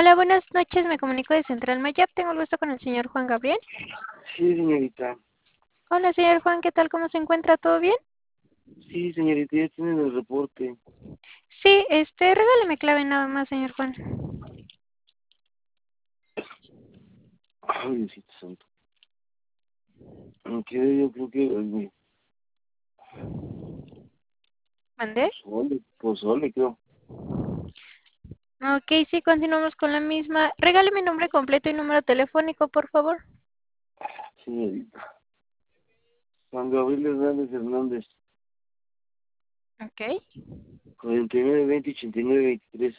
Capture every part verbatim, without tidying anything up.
Hola, buenas noches. Me comunico de Central Mayap. Tengo el gusto con el señor Juan Gabriel. Sí, señorita. Hola, señor Juan. ¿Qué tal? ¿Cómo se encuentra? ¿Todo bien? Sí, señorita, ya tienen el reporte. Sí, este, regáleme clave nada más, señor Juan. Ay, Diosito santo. Aunque yo creo que ay, ¿Mandé? pozole, pozole, creo. Ok, sí, continuamos con la misma. Regáleme nombre completo y número telefónico, por favor. Señorita. Juan Gabriel Hernández Hernández, Ok. cuarenta y nueve veinte ochenta y nueve veintitrés.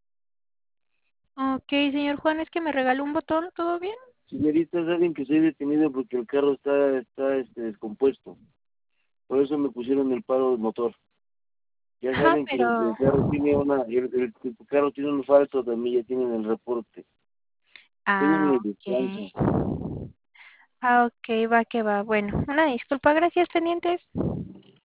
Ok, señor Juan, es que me regaló un botón. ¿Todo bien? Señorita, saben que soy detenido porque el carro está, está este, descompuesto. Por eso me pusieron el paro del motor. Ya Ajá, saben que el, pero... el carro tiene una, el, el- el carro tiene un falso, también ya tienen el reporte. Ah, Denme descanso. ok. Ah, ok, va que va. Bueno, una disculpa. Gracias, pendientes.